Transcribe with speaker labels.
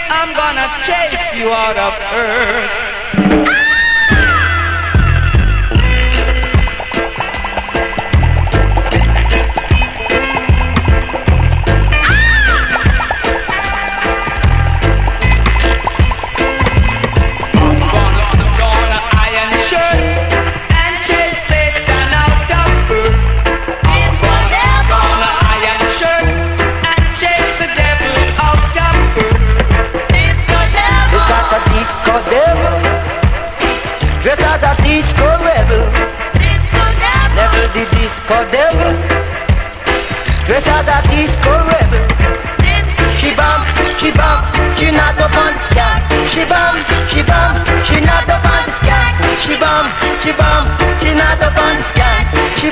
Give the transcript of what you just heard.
Speaker 1: I'm gonna chase you out of earth.
Speaker 2: Disco devil, dress as a disco rebel. Never the disco devil, dress as a disco rebel. She bump, she not up on the sky. She bump, she not up on the sky. She bump, she not up on the sky. She